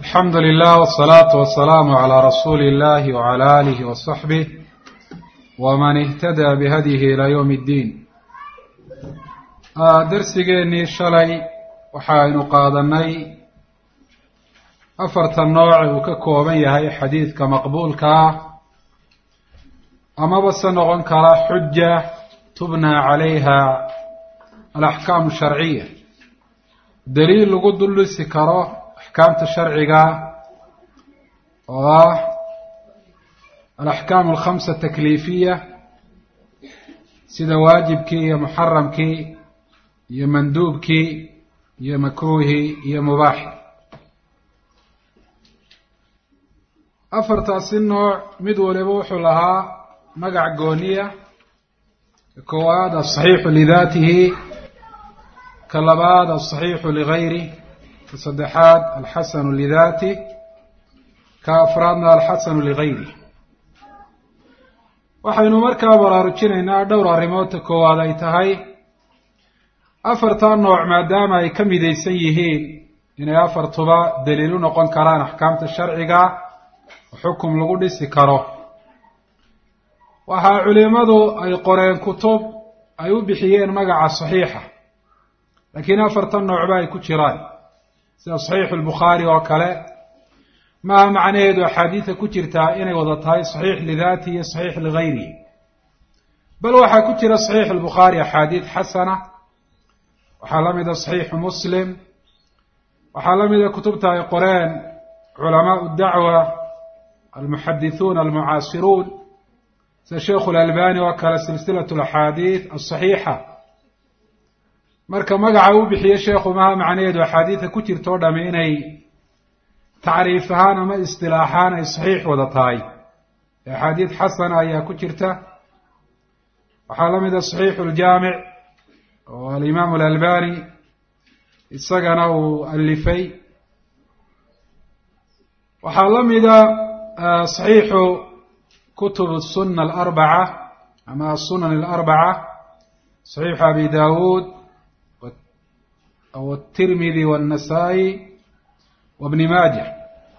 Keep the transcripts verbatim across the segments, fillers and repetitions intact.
الحمد لله والصلاة والسلام على رسول الله وعلى آله وصحبه ومن اهتدى بهديه إلى يوم الدين. درسيني شلي وحاين قادني أفرت النوع وككوبي هاي حديث كمقبول كا أما بس نغن كرا حجة تبنى عليها الأحكام الشرعية دليل لقد السكرة أحكام الشرعية والأحكام الخمسة التكليفية سيدا واجب كي يا محرم كي يا مندوب كي يا مكروه يا مباح. أفرت النوع مدول بوح لها مقع قونية كواد الصحيح لذاته كاللباد الصحيح لغيره كصدحات الحسن لذاته كأفرادنا الحسن لغيره. waxaynu markaa baraarujinaynaa dhowr arrimood koowaad ay tahay afartan nooc maadaama ay ka midaysan yihiin inay afartuba daliil u noqon karaan axkaamta sharciga xukum lagu dhisi karo. waxa culimadu ay qoreen kutub ay u bixiyeen magaca saxiixa laakiin afartan nooc ba ay ku jiraan sida saxiix al-Bukhari oo kale ما معناه أحاديث كتيرتا إني وضعتها صحيح لذاته صحيح لغيره بل وحا كتير صحيح البخاري أحاديث حسنة وحالمد صحيح مسلم وحالمد كتبتها القرآن علماء الدعوة المحدثون المعاصرون شيخ الألباني وكال سلسلة الأحاديث الصحيحة مركا مقعو بحي شيخ ما معناه أحاديث كتير تودا ميني تعريفها ما اصطلاحان صحيح وضطاي أحاديث حسنة يا كتيرته وحالمد صحيح الجامع والإمام الألباني السجن واللفي وحالمد صحيح كتب السنة الأربعة أما السنن الأربعة صحيح أبي داود والترمذي والنسائي وابن ماجه.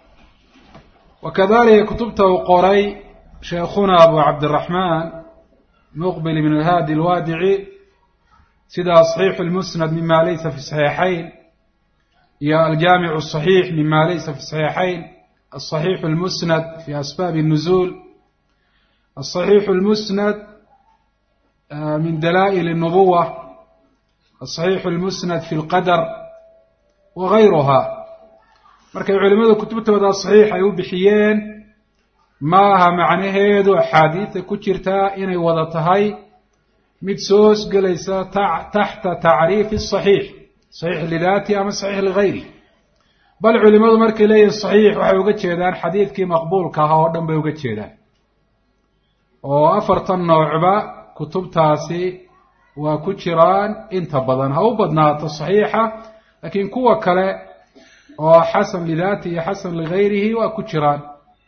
وكذلك كتبته قري شيخنا أبو عبد الرحمن مقبل من الهادي الوادعي سيدا صحيح المسند مما ليس في الصحيحين يا الجامع الصحيح مما ليس في الصحيحين الصحيح المسند في أسباب النزول الصحيح المسند من دلائل النبوة الصحيح المسند في القدر وغيرها. markay culimadu kutubtooda saxiix ay u bixiyeen maaha macnaheedu axaadiisa ku jirta inay wada tahay mid soo galaysa taxta tacriif saxiix saxiix lidaati ama saxiix ligayri bal culimadu markay leeyihiin saxiix waxay uga jeedaan xadiidkii maqbuulka ahaa oo dhan bay uga jeedaan oo afartan noocba kutubtaasi waa ku jiraan inta badan ha u badnaato saxiixa laakiin kuwa kale oo xasan lidaati iyo xasan ligayrihi waa ku jiraan.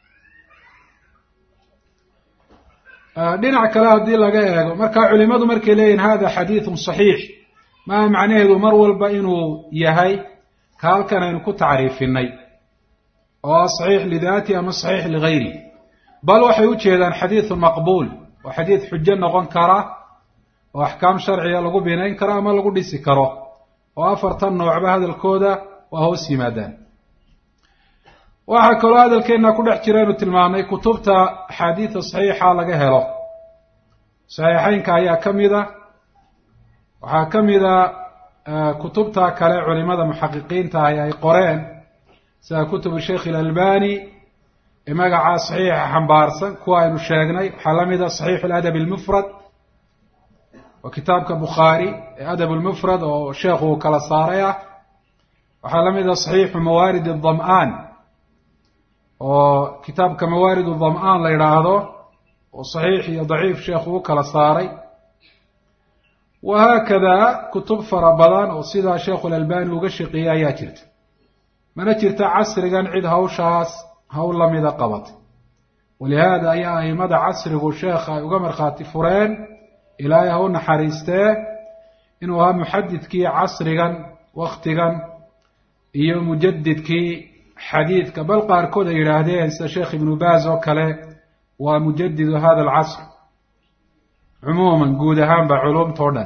dhinac kale haddii laga eego markaa culimadu markay leeyihin hada xadiidun saxiix maa macnaheedu mar walba inuu yahay ka halkan aynu ku tacriifinay oo saxiix lidaati ama saxiix ligayrihi bal waxay u jeedaan xadiidun maqbuul oo xadiid xujo noqon kara oo axkaam sharciga lagu binayn karo ama lagu dhisi karo oo afartan noocba hadalkooda waa hoos yimaadaan. waxaa kaloo hadalkeenna ku dhex jira inu tilmaamay kutubta axaadiida saxiixa laga helo saxiixeynka ayaa ka mida waxaa ka mida kutubta kale culimada muxaqiqiinta ah ay qoreen sida kutubu sheekh ilalbani ee magacaa saxiixa xambaarsan kuwa aynu sheegnay waxaa la mida saxiixu aladab almufrad waa kitaabka bukhaari ee adab almufrad oo sheekhu uu kala saaray ah waxaa la mida saxiixu mawaarid adam'aan oo kitaabka mawaarid adam'aan la yidhaahdo oo saxiix iyo daciif sheekhu u kala saaray wahaakada kutub fara badan oo sidaa sheekhu alalbani uga shaqeeyey ayaa jirta mana jirta casrigan cid hawshaas hawl lamida qabatay walihaada ayaa aimada casrigu sheekha ay uga markhaati fureen ilaahay ha u naxariistee inuu ahaa muxadidkii casrigan waktigan iyo mujaddidkii xadiidka bal qaarkood ay yidhaahdeen sida sheekh ibnu baaz oo kale waa mujadidu hada alcasr cumuuman guud ahaanba culumta o dhan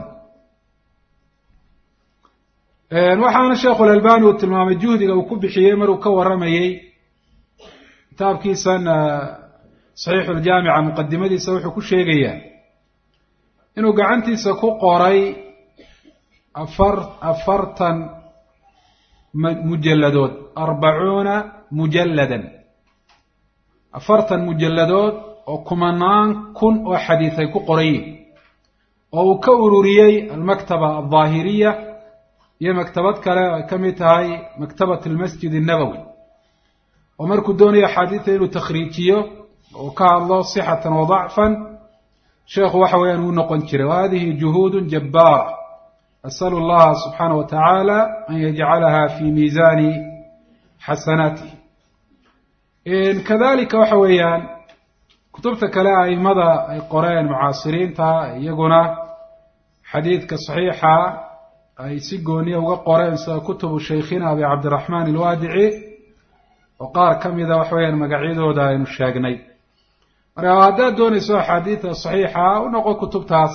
waxaana sheekhulalbani uu tilmaamay juhdiga uu ku bixiyey maruu ka warramayey kitaabkiisan saxiixu ljaamica muqadimadiisa wuxuu ku sheegayaa inuu gacantiisa ku qoray afar afartan mujalladood arbacuuna mujalladan afartan mujalladood oo kumanaan kun oo xadiis ay ku qoran yihin oo uu ka ururiyey almaktaba aldaahiriya iyo maktabad kale ay ka mid tahay maktabat almasjid annabowi oo markuu doonayo axaadiista inuu takhriijiyo oo ka hadlo sixatan wa dacfan sheekhu waxa weeyaan uu noqon jiray wa hadihi juhuudun jabbaara asalu allaha subxaanahu wa tacaala an yajcalaha fi miisaani xasanaatih kadalika waxa weeyaan kutubta kale aimada ay qoreen mucaasiriinta iyaguna xadiidka saxiixa ay si gooniya uga qoreen sida kutubu shaykhina abi cabdiraxmaan alwaadici oo qaar ka mida waxa weeyaan magacyadooda aynu sheegnay marka haddaad doonayso axaadiida saxiixa u noqo kutubtaas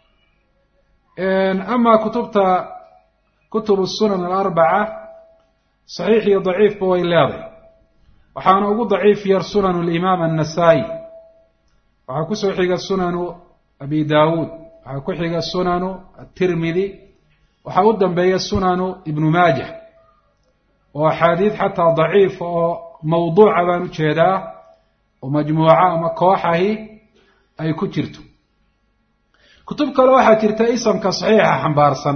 ama kutubta kutubu sunan alarbaca saxiix iyo daciifba way leedahay waxaana ugu daciif yar sunan alimaam annasaa'i waxaa ku soo xiga sunanu abi daawuud waxaa ku xiga sunanu atirmidi waxaa u dambeeya sunanu ibnu maajah oo axaadiid xataa daciifa oo mawduuca baan u jeedaa oo majmuuca ama kooxahi ay ku jirto kutub kale waxaa jirta isamka saxiixa xambaarsan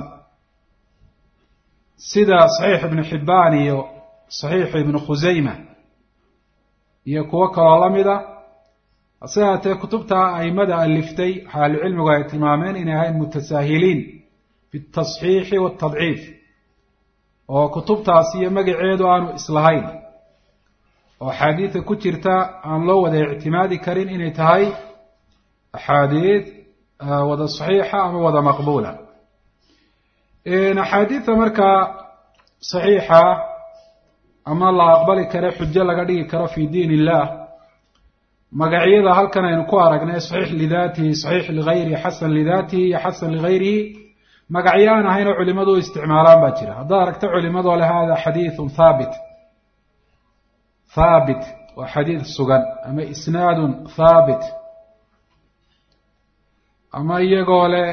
sida saxiix ibnu xibbaan iyo saxiix ibnu khusayma iyo kuwo kaloo la mida hase haatee kutubta aimada aliftay waxaa ahlucilmigu ay tilmaameen inay ahayn mutasaahiliin fi tasxiixi waatadciif oo kutubtaasi iyo magaceedu aanu islahayn oo axaadiida ku jirta aan loo wada ictimaadi karin inay tahay axaadiid wada saxiixa ama wada maqbuula axaadiidta markaa saxiixa ama la aqbali kare xujo laga dhigi karo fi diin illah magacyada halkan aynu ku aragnay saxiix lidaatihi saxiix ligayrihi xasan lidaatihi iyo xasan ligayrihi magacyo aan ahayn oo culimadu u isticmaalaan baa jira haddaad aragto culimadoo leh hada xadiidun thaabit thaabit waa xadiid sugan ama isnaadun thaabit ama iyagoo leh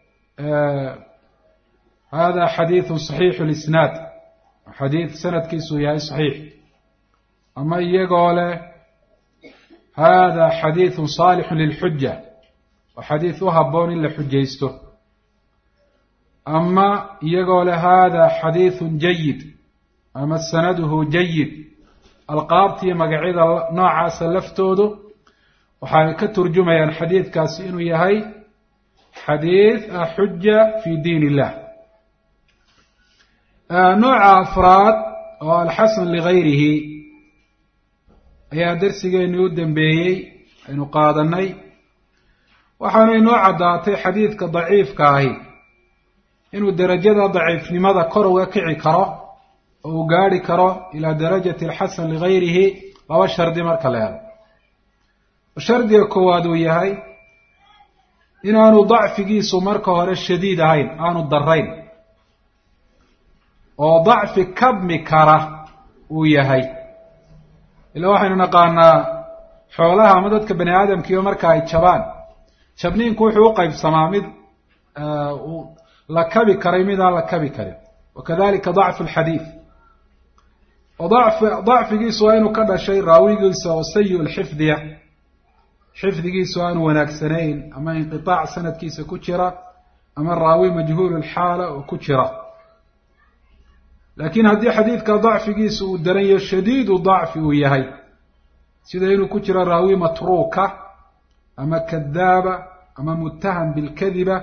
hada xadiidun saxiixu lisnaad xadiid sanadkiisu yahay saxiix ama iyagoo leh hada xadiidun saalixun lilxuja waa xadiid u habboon in la xujaysto ama iyagoo leh hada xadiidun jayid ama sanaduhu jayid alqaabta iyo magacyada noocaasa laftoodu waxay ka turjumayaan xadiidkaasi inuu yahay xadiid xuja fi diin illah nooca afraad oo alxasan ligayrihi ayaa darsigeennii u dambeeyey aynu qaadanay waxaana inoo caddaatay xadiidka daciifka ahi inuu derajada daciifnimada kor uga kici karo oo uu gaari karo ilaa darajati alxasan ligayrihi laba shardi marka la helo shardiga koowaad uu yahay inaanu dacfigiisu marka hore shadiid ahayn aanu darayn oo dacfi kabmi kara uu yahay ila waxaynu naqaanaa xoolaha ama dadka bani aadamkiiba marka ay jabaan jabniinku wuxuu u qaybsamaa mid la kabi karay mid aan la kabi karin wakadalika dacfu alxadiid oo dacf dacfigiisu waa inuu ka dhashay raawigiisa oo sayi lxifdiya xifdigiisu aanu wanaagsanayn ama inqitaac sanadkiisa ku jira ama raawi majhuul lxaala oo ku jira laakiin haddii xadiidka dacfigiisu uu daranyo shadiidu dacfi uu yahay sida inuu ku jiro raawi matruuka ama kadaaba ama muttaham bilkadiba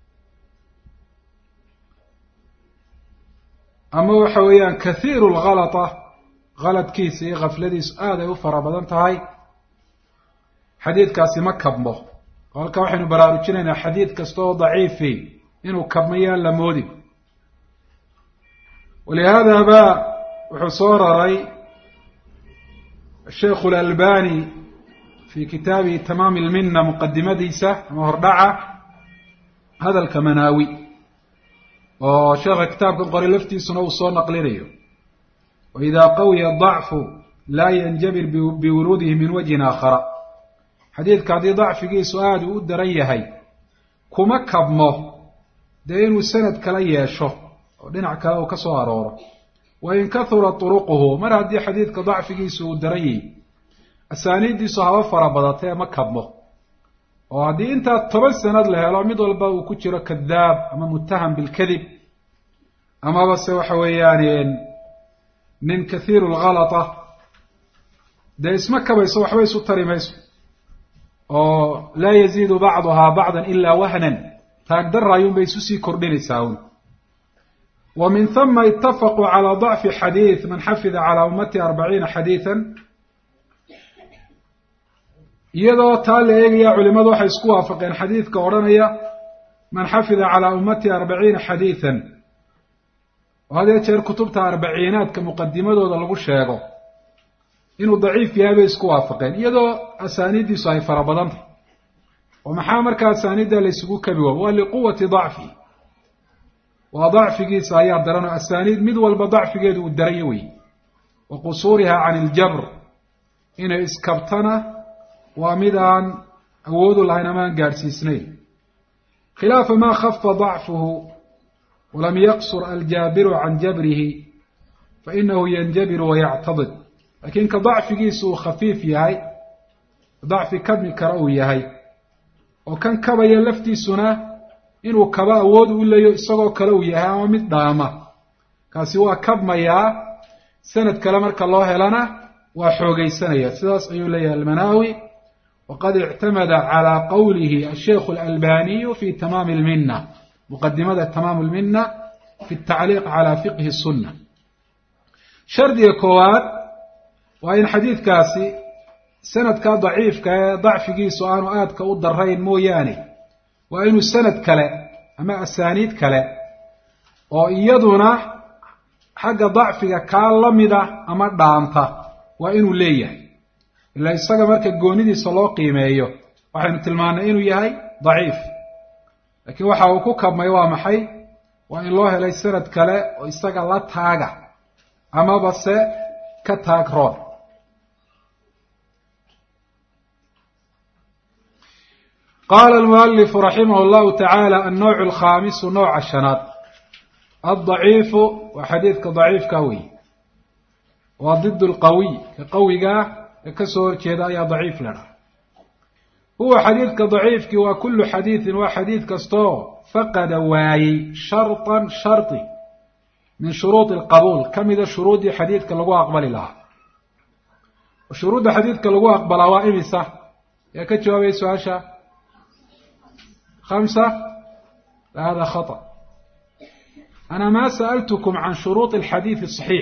ama waxa weeyaan kathiiru lgalata galadkiisa iyo kafladiisu aad ay u fara badan tahay xadiidkaasi ma kabmo halka waxaynu baraarujinaynaa xadiid kasta oo daciifi inuu kabmayaan la moodin walihaada ba wuxuu soo raray الشيخ الألباني في كتابه تمام المنة مقدمة ديسة مهردعة هذا الكمناوي وشيخ كتاب قري لفتي سنو صور نقلينيه وإذا قوي الضعف لا ينجبر بوروده من وجه آخر حديث كعدي ضعف في سؤال ودريهي كما كبمه دين سند كلا يشو ودين كلا وكسو أرورة وإن كثرت طرقه مر هدي حديث كضعف في ودريه أسانيد دي صحابة فربضتها ما كبمه وهذه أنت طبعا سند لها لو ميد والبا وكتير كذاب أما متهم بالكذب أما بس وحويان من كثير الغلطة ده اسمك بيسو حوي سطري ميسو لا يزيد بعضها بعضا إلا وهنا تقدر رأيون بيسوسي كردين يساون ومن ثم اتفقوا على ضعف حديث من حفظ على أمتي أربعين حديثا iyadoo taa la eegaya culimadu waxay isku waafaqeen xadiidka odhanaya man xafida calaa ummati arbaciina xadiidan oo hadee jeer kutubta arbaciinaadka muqadimadooda lagu sheego inuu daciif yahay bay isku waafaqeen iyadoo asaaniiddiisu ay fara badan tahay oo maxaa markaa asaaniidda la isugu kabi waa waa liquwati dacfi waa dacfigiisa ayaa daran oo asaaniid mid walba dacfigeedu uu daran wey wa qusuuriha can iljabr inay iskabtana ومدان أود الله إنما قارسيسني خلاف ما خف ضعفه ولم يقصر الجابر عن جبره فإنه ينجبر ويعتضد لكن كضعف جيسو خفيف يهي ضعف كبن كرأو يهي وكان كبا يلفتي سنة إنه كبا أود إلا يساقو كرأو يهي ومد داما كاسوا كبما يهي سنة كلامك الله لنا وحوغي سنة سلاس أيو لي المناوي وقد اعتمد على قوله الشيخ الألباني في تمام المنة مقدمة تمام المنة في التعليق على فقه السنة شرد يكوار وإن حديث كاسي سند كضعيف كضعف جيس وآن آد كأود الرين موياني وإن السند كلا أما السانيد كلا وإيضنا حق ضعف كاللمدة أما دانتا وإن ليه إلا إساق مركة قوندي صلو قيميو وحين تلمانا إنو يهي ضعيف لكن وحا وكوكب ما يوام حي وإن الله لي سند كلا وإساق الله تاقع أما بس كتاق رون قال المؤلف رحمه الله تعالى النوع الخامس نوع الشنات الضعيف وحديث كضعيف كوي وضد القوي كقوي قاه كسور كذا يا ضعيف لنا هو حديث كضعيف كي وكل حديث وحديث كستو فقد واي شرطا شرطي من شروط القبول كم إذا شروط حديث كاللغو أقبل لها وشروط حديث كاللغو أقبل وائمسة يا كتشوا بيسو عشا خمسة هذا خطأ أنا ما سألتكم عن شروط الحديث الصحيح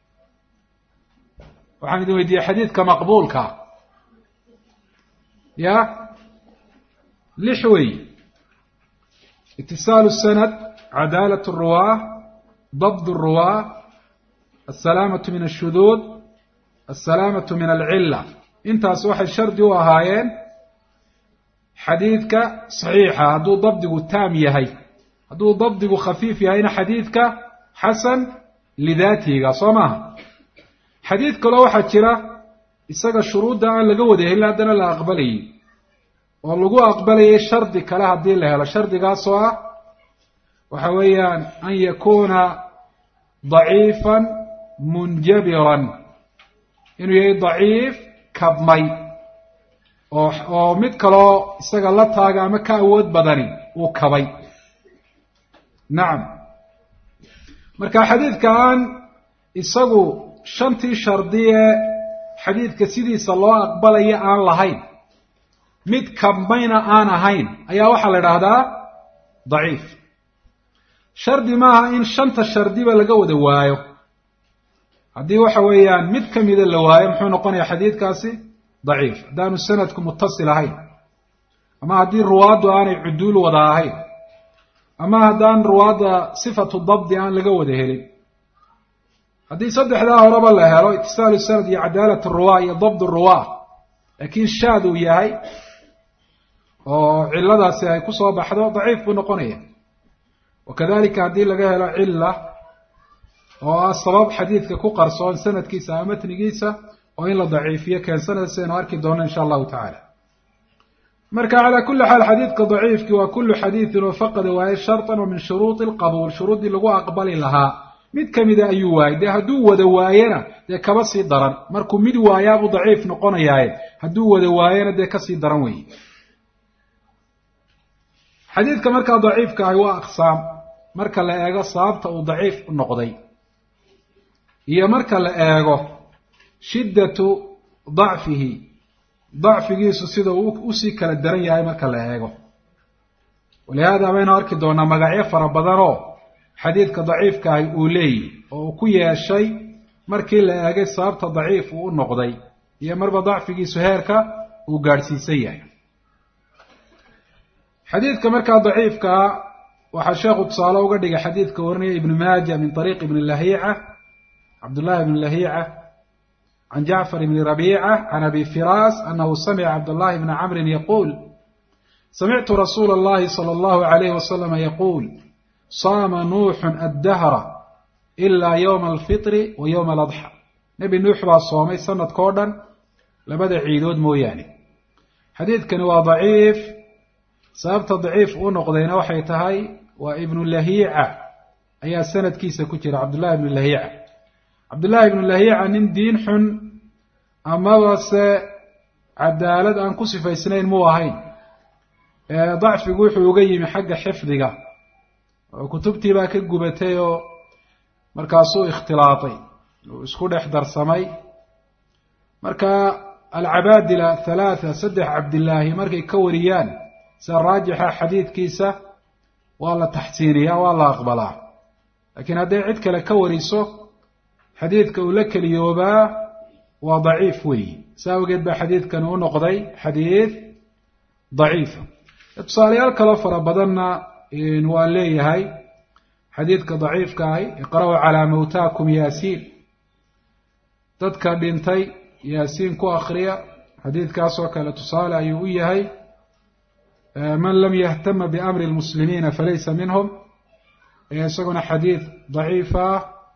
وحمد ودي حديث كمقبول كا يا لحوي اتصال السند عدالة الرواة ضبط الرواة السلامة من الشذوذ السلامة من العلة انت أصوح الشرد وهايين حديثك صحيحة هدو ضبط تام يهي هدو ضبط خفيف يهين حديثك حسن لذاته صمها حديث كلا واحد جرا isaga shuruudda aan laga wada helin hadana la aqbalay oo lagu aqbalay shardi kala hadii la helo shardigaas oo ah waxa weeyaan an yakuna dha'ifan munjabiran inuu yahay dhaif kabmay oo oo mid kale isaga la taaga ama ka awood badani uu kabay naam marka xadiidkan isagu shantii shardiye xadiidka sidiisa loo aqbalaya aan lahayn mid kabmayna aan ahayn ayaa waxa la yiraahdaa dhaif shardi maaha in shanta shardiba laga wada waayo hadii waxa weeyaan mid kamida la waayo muxuu noqonayaa xadiidkaasi dhaif daanu sanadku muttasil ahayn ama hadii ruwaadu aanay cuduul wada ahayn ama hadaan ruwaada sifatu dabdi aan laga wada helin haddii saddexdaa horeba la helo itisaalu sanad iyo cadaalat ruwaa iyo dabd ruwaa laakiin shaad uu yahay oo ciladaasi ay kusoo baxdo daciif buu noqonaya wakadalika haddii laga helo cila oo ah sabab xadiidka ku qarsoon sanadkiisa ama matnigiisa oo in la daciifiyo keensanaysa aynu arki doono insha allahu tacaala marka calaa kulli xaal xadiidka daciifki waa kullu xadiidin oo faqada waaye shartan oo min shuruudi alqabuul shuruuddii lagu aqbali lahaa mid kamida ayuu waayey dee hadduu wada waayena dee kaba sii daran markuu mid waayaabuu daciif noqonayaaye hadduu wada waayena dee kasii daran weeye xadiidka markaa daciifka ahi waa aqsaam marka la eego sababta uu daciif u noqday iyo marka la eego shiddatu dacfihi dacfigiisu sida uu usii kala daran yahay marka la eego walihaada baynu arki doonaa magacyo fara badan oo xadiidka daciifka ahi uu leeyihi oo uu ku yeeshay markii la eegay sababta daciif uu u noqday iyo marba dacfigiisu heerka uu gaadhsiisan yahay xadiidka markaa daciifkaa waxaa sheekhu tusaale uga dhigay xadiidka warinaya ibnu maaja min طariiq ibn lahiica cabdullahi ibn lahiica can jacfar ibni rabiica can abi firaas anahu samica cabdullahi bna camrin yaquul samictu rasuula اllahi salى اllahu alayhi wasalama yaquul saama nuuxun addahra ilaa yowma alfitri wa yowma aladxa nebi nuux baa soomay sanadkao dhan labada ciidood mooyaane xadiidkani waa daciif sababta daciif uu noqdayna waxay tahay waa ibnu lahiica ayaa sanadkiisa ku jira cabdullahi ibnu lahiica cabdullahi ibnu lahiica nin diin xun amaba se cadaalad aan ku sifaysnayn muu ahayn dacfigu wuxuu uga yimi xagga xifdiga oo kutubtii baa ka gubatay oo markaasuu ikhtilaatay uu isku dhex darsamay marka alcabaadila halaatha saddex cabdillaahi markay ka wariyaan sida raajixa xadiidkiisa waa la taxsiiniyaa waa la aqbalaa laakiin hadday cid kale ka wariso xadiidka uu la keliyoobaa waa daciif weeyi saa awgeed baa xadiidkani u noqday xadiid daciifa tusaalayaal kaloo fara badanna waa leeyahay xadiidka daciifka ahi iqra'uu calaa mawtaakum yaasiin dadka dhintay yaasiin ku akriya xadiidkaasoo kale tusaale ayuu u yahay man lam yahtama biamri lmuslimiina falaysa minhum isaguna xadiid daciifa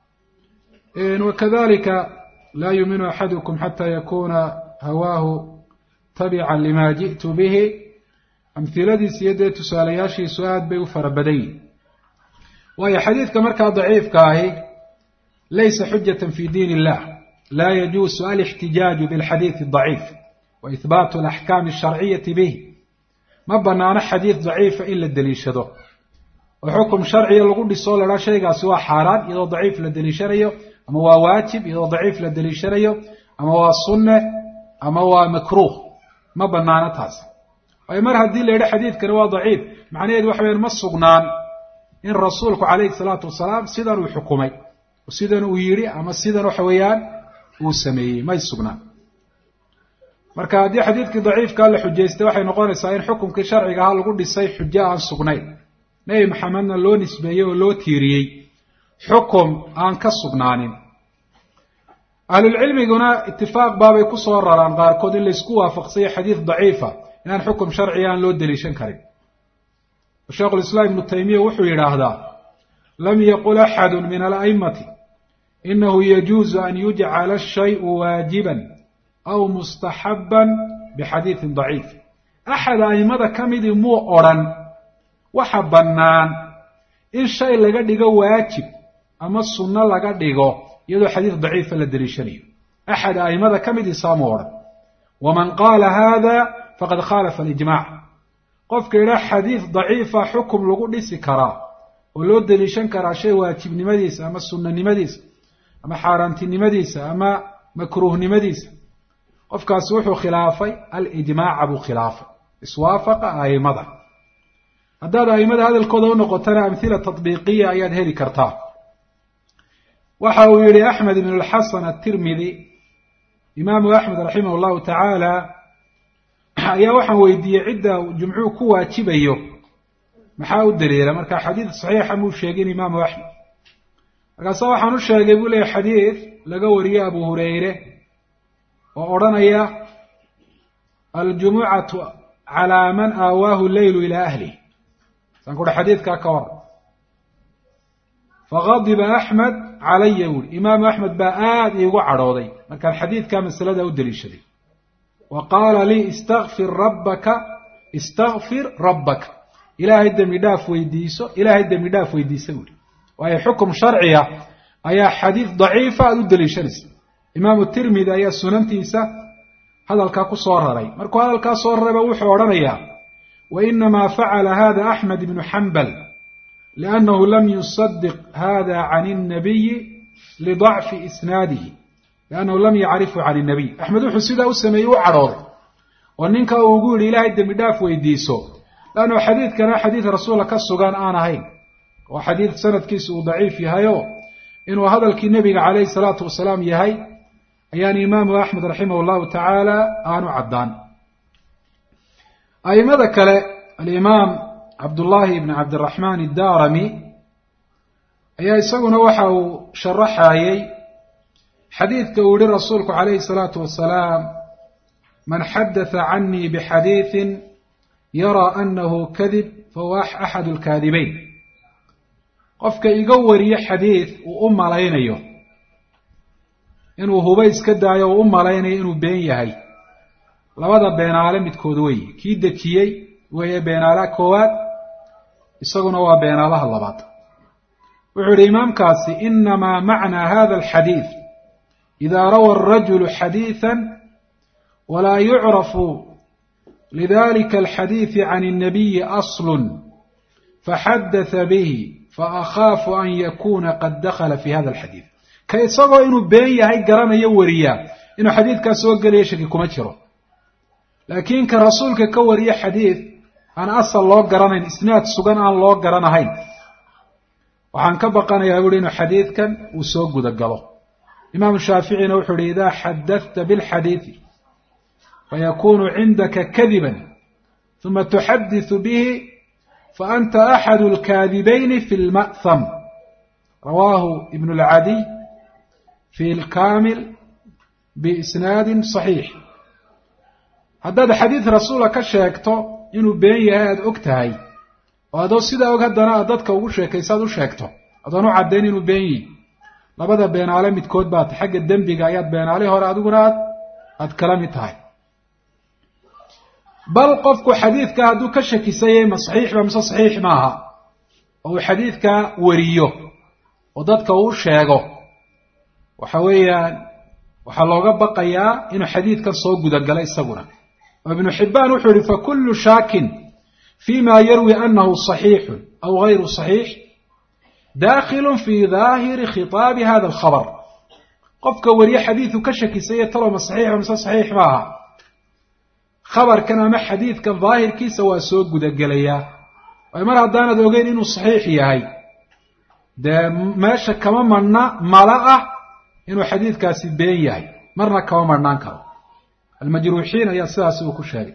wakadalika laa yuminu axadukum xata yakuna hawaahu tabican lima ji'tu bihi amhiladiis iyo dee tusaalayaashiisu aad bay u fara badan yihin waayo xadiidka markaa daciifka ahi laysa xujata fi diin illah laa yajuusu alixtijaaju bilxadiidi daciif wa ihbaatu alaxkaami asharciyati bih ma banaano xadiid daciifa in la deliishado oo xukum sharciya lagu dhiso o lahaa shaygaasi waa xaaraan iyadoo daciif la deliishanayo ama waa waajib iyadoo daciif la deliishanayo ama waa sunne ama waa makruuh ma banaano taas waayo mar haddii la yidhi xadiidkani waa daciif macnaheedu waxa weyaan ma sugnaan in rasuulku calayhi salaatu wasalaam sidan uu xukumay oo sidan uu yidhi ama sidan waxa weeyaan uu sameeyey may sugnaan marka haddii xadiidkii daciifkaa la xujaystay waxay noqonaysaa in xukumkii sharciga ahaa lagu dhisay xujo aan sugnayn nebi maxamedna loo nisbeeyey oo loo tiiriyey xukum aan ka sugnaanin ahlulcilmiguna itifaaq baabay ku soo raraan qaarkood in laysku waafaqsayo xadiid daciifa inaan xukum sharciga aan loo deliishan karin sheikhulislaam ibnu taymiya wuxuu yidhaahdaa lam yaqul axadu min ala'immati inahu yajuuzu an yujcala ashayu waajiban aw mustaxabban bixadiidin daciif axad a'immada ka midii muu odrhan waxa bannaan in shay laga dhigo waajib ama sunno laga dhigo iyadoo xadiid daciifa la deliishanayo axad a'immada ka midii saamuu odhan waman qaala hada faqad khaalafa alijmac qofka idhaa xadiid daciifa xukum lagu dhisi karaa oo loo deliishan karaa shay waajibnimadiisa ama sunnanimadiisa ama xaaraantinimadiisa ama makruuhnimadiisa qofkaasi wuxuu khilaafay alijmaaca buu khilaafay iswaafaqa a'immada haddaad a'immada hadalkooda u noqotana amhila tatbiiqiya ayaad heli kartaa waxa uu yihi axmed ibn alxasan atirmidi imaamu axmed raximah llahu tacaala ayaa waxaan weydiiyey cidda jumcuu ku waajibayo maxaa u daliila marka xadiid saxiixa muu sheegin imaamu axmed markaasa waxaan u sheegay buu leeyahy xadiid laga wariyey abu hurayre oo odhanaya aljumucatu calaa man aawaahu leylu ilaa ahlih saan ku uhi xadiidkaa ka hor fagadiba axmed calaya buuhi imaamu axmed baa aada iigu cadhooday markaan xadiidkaa masalada u daliishaday wa qaala lii istakfir rabbaka istakfir rabbaka ilaahay dembi dhaaf weydiiso ilaahay dembi dhaaf weydiisa buuhi waayo xukum sharciya ayaa xadiid daciifa aada u daliishanaysa imaamu tirmidi ayaa sunantiisa hadalkaa ku soo raray markuu hadalkaa soo rarayba wuxuu odhanayaa wa inamaa facala hada axmed ibnu xambal liannahu lam yusadiq hada can الnabiyi lidacfi isnaadihi liannahu lam yacrifu can الnabiy axmed wuxuu sidaa u sameeyey u cadhooday oo ninka uu ugu yidhi ilaahay dembi dhaaf weydiiso lanno xadiidkana xadiid rasuula ka sugan aan ahayn oo xadiid sanadkiisu uu daciif yahayo inuu hadalkii nebiga calayhi salaatu wasalaam yahay ayaan imaamu axmed raximah llahu tacaala aanu caddaan aimada kale alimaam cabdullaahi ibn cabdiraxmaan addaarami ayaa isaguna waxa uu sharaxayey xadiidka uu yihi rasuulku calayhi salaatu wasalaam man xadatha canii bixadiidin yaraa anahu kadib fahuwa axadu lkaadibeyn qofka iga wariye xadiid uu u malaynayo inuu huba iska daayo uu u malaynayo inuu been yahay labada beenaale midkood weeye kii dekiyey weeye beenaalaha koowaad isaguna waa beenaalaha labaad wuxuu yihi imaamkaasi inamaa macnaa hada alxadiid idaa rawa arajulu xadiiثa walaa yucrafu lidalika alxadiiثi can الnabiyi asl faxadatha bihi faأkhaafu an yakuna qad dakla fi hada alxadiid ka isagoo inuu been yahay garanayo wariyaa inuu xadiidkaas soo gelaya shaki kuma jiro laakiin ka rasuulka ka wariye xadiid aan asal loo garanayn isnaad sugan aan loo garanahayn waxaan ka baqanayaa buuhi inuu xadiidkan uu soo guda galo imaamu shaaficina wuxuu uhi idaa xadadta bilxadiidi fayakunu cindaka kadiban uma tuxadiثu bihi faanta axadu اlkaadibayni fi اlma'ham rawaahu ibn اlcadiy fi lkaamil biisnaadi صaxiix haddaad xadiid rasuula ka sheegto inuu been yahay aada og tahay oo adoo sidaa og haddana aad dadka ugu sheekaysaad u sheegto adoon u caddayn inuu been yihi labada beenaale midkood baad xagga dembiga ayaad beenaale hore adiguna aad aada kala mid tahay bal qofku xadiidka hadduu ka shakisayay ma saxiixba mise saxiix maaha oo uu xadiidka wariyo oo dadka uu sheego waxa weeyaan waxaa looga baqayaa inuu xadiidkan soo gudagalo isaguna oo ibnu xibbaan wuxuu yihi fakullu shaakin fima yarwi anahu صaxiixu aw gayru صaxiix daakhilu fi daahiri khitaabi hada alkhabar qofka wariye xadiidu ka shakisaya talow ma saxiixa mise saxiix maaha khabarkan ama xadiidkan daahirkiisa waa soo gudagelayaa waayo mar haddaanad ogeyn inuu saxiix yahay dee meesha kama marhna mala ah inuu xadiidkaasi been yahay marna kama marhnaan karo almajruuxiin ayaa sidaasi uu ku sheegay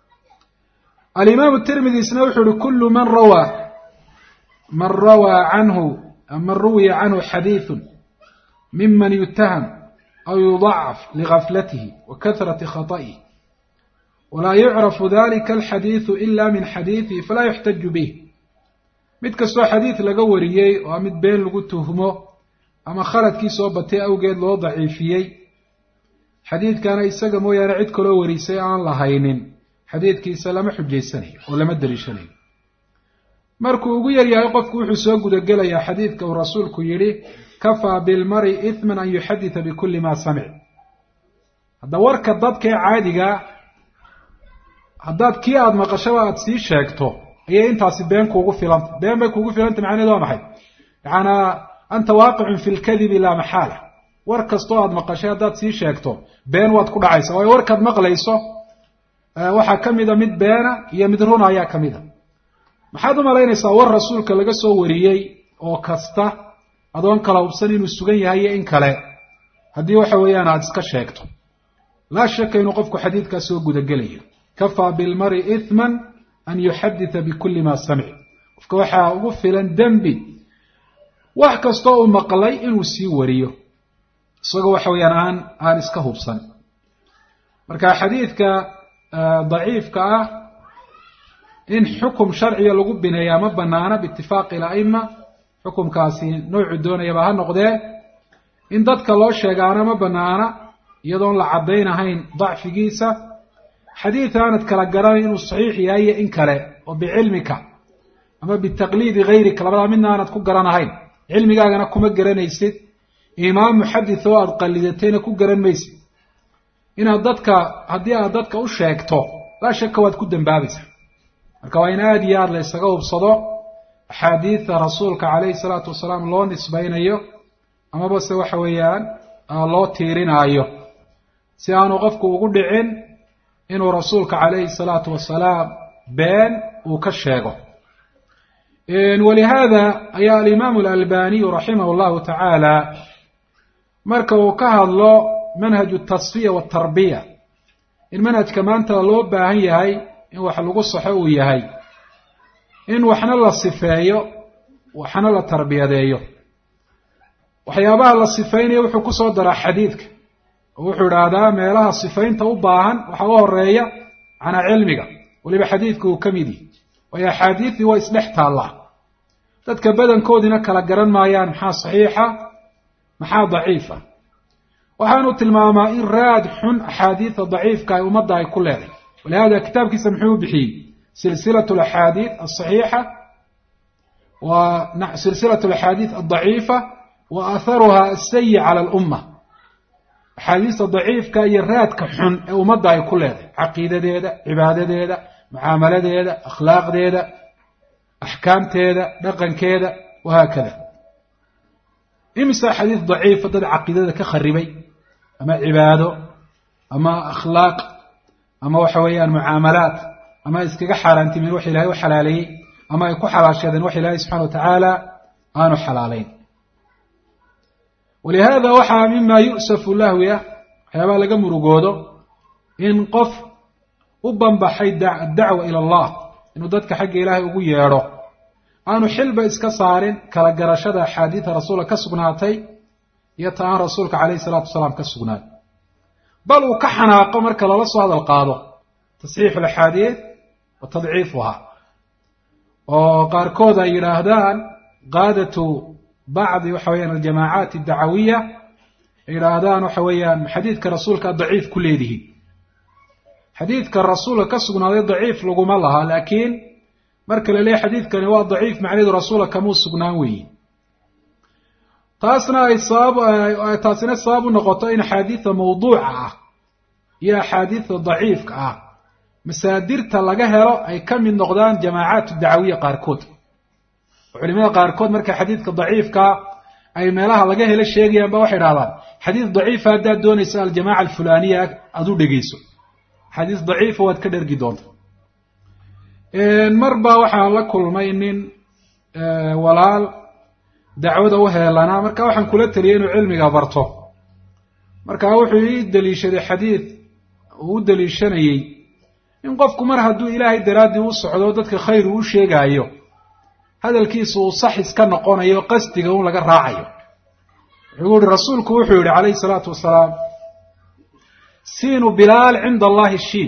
alimaamu tirmidi isna wuxuu uhi kullu man rawaa man rawaa canhu man ruwiya canhu xadiiثu miman yutaham aw yudacaf ligaflatihi wa kahrati khaطa'ihi walaa yucrafu dalika alxadiiثu ila min xadiiثihi falaa yuxtaju bih mid kastoo xadiid laga wariyey oo mid been lagu tuhmo ama khaladkii soo batay awgeed loo daciifiyey xadiidkana isaga mooyaane cid kaloo warisay aan lahaynin xadiidkiisa lama xujaysanayo oo lama daliishanayo markuu ugu yar yahay qofku wuxuu soo gudagelayaa xadiidka uu rasuulku yidhi kafaa bilmari ithman an yuxaditha bikulli ma samic hadda warka dadkaee caadiga haddaad kii aada maqashaba aada sii sheegto ayay intaasi been kuugu filanta been bay kuugu filantay macnaheed waa maxay yacanaa anta waaqicun fi lkadibi laa maxaala war kastoo aada maqashay haddaad sii sheegto been waad ku dhacaysa waayo warkaad maqlayso waxaa ka mida mid beena iyo mid runa ayaa ka mida maxaad u malaynaysaa war rasuulka laga soo wariyey oo kasta adoon kala hubsan inuu sugan yahay iyo in kale haddii waxa weeyaan aada iska sheegto laa shaka inuu qofku xadiidkaas soo gudagelayo kafaa bilmari ithman an yuxaditha bikulli ma samic qofka waxaa ugu filan dembi wax kastoo uu maqlay inuu sii wariyo isagoo waxa weeyaan aan aan iska hubsan marka xadiidka daciifka ah in xukum sharciga lagu bineeyaa ma banaana biitifaaqi al-a'imma xukumkaasi noocu doonayaba ha noqdee in dadka loo sheegaana ma banaana iyadoon la caddaynahayn dacfigiisa xadiid aanad kala garanayn inuu saxiix yahay iyo in kale oo bicilmika ama bitaqliidi hayrika labadaa midna aanad ku garanahayn cilmigaagana kuma garanaysid imaam muxadith oo aada qallidatayna ku garan maysid inaad dadka haddii aad dadka u sheegto laa shaka waad ku dambaabaysaa marka waa in aada iyo aada la ysaga hubsado axaadiidta rasuulka calayhi salaatu wasalaam loo nisbaynayo amaba se waxa weeyaan loo tiirinaayo si aanu qofku ugu dhicin inuu rasuulka calayhi salaatu wasalaam been uu ka sheego walihaada ayaa alimaamu alalbaniyu raximah llahu tacaala marka uu ka hadlo manhaju tasfiya waatarbiya in manhajka maanta loo baahan yahay in wax lagu saxo uu yahay in waxna la sifeeyo waxna la tarbiyadeeyo waxyaabaha la sifaynayo wuxuu kusoo daraa xadiidka oo wuxuu idhaahdaa meelaha sifaynta u baahan waxaa u horeeya canaa cilmiga weliba xadiidka uu ka mid yihi waayo axaadiidii waa isdhex taallaa dadka badankoodina kala garan maayaan maxaa saxiixa maxaa daciifa waxaanu tilmaamaa in raad xun axaadiida daciifka ay ummadda ay ku leedahay walihada kitaabkiisa muxuu u bixiyey silsilat alaxaadiid alsaxiixa wa silsilat alaxaadiid aldaciifa wa atharuha asayi cala alumma axaadiista daciifka iyo raadka xun ee ummadda ay ku leedahay caqiidadeeda cibaadadeeda mucaamaladeeda akhlaaqdeeda axkaamteeda dhaqankeeda wahaakada imisa xadiid daciifa dad caqiidada ka kharibay ama cibaado ama akhlaaq ama waxa weeyaan mucaamalaat ama iskaga xaaraantimeen wax ilahay u xalaaleeyey ama ay ku xalaashadeen wax ilaahay subxana watacaala aanu xalaalayn walihada waxaa mima yu'safu lahwiya waxyaabaha laga murugoodo in qof u banbaxay dacwa ila allah inuu dadka xagga ilaahay ugu yeedho aanu xilba iska saarin kala garashada axaadiida rasuulka ka sugnaatay iyo ta aan rasuulka calayhi salaatu wasalaam ka sugnaan bal uu ka xanaaqo marka lala soo hadal qaado tasxiixu alaxaadiid wa tadciifuha oo qaarkood ay yidhaahdaan qaadatu bacdi waxa weyaan aljamaacaat addacawiya ay yidhaahdaan waxa weeyaan xadiidka rasuulka daciif ku leedihiin xadiidka rasuulka ka sugnaaday daciif laguma laha laakiin marka la leeyahy xadiidkani waa daciif macnaheedu rasuulka kamuu sugnaan weeye taasna ay sabab taasina sabab u noqoto in axaadiida mawduuca ah iyo axaadiida daciifka ah masaadirta laga helo ay ka mid noqdaan jamaacaat dacawiya qaarkood oo culimada qaarkood marka xadiidka daciifka ay meelaha laga helo sheegayaan ba waxay idhahdaan xadiid daciifa haddaad doonaysa aljamaaca alfulaniya aada u dhegeyso xadiis daciifa waad ka dhergi doonta mar baa waxaan la kulmay nin walaal dacwada u heelanaa marka waxaan kula taliyay inuu cilmiga barto marka wuxuu ii daliishaday xadiid uu u daliishanayey in qofku mar hadduu ilaahay daraaddii u socdo dadka khayr uu u sheegaayo hadalkiisu uu sax iska noqonayo qasdiga un laga raacayo wuxuu yihi rasuulku wuxuu yihi calayhi salaatu wasalaam siinu bilaal cinda allahi shiin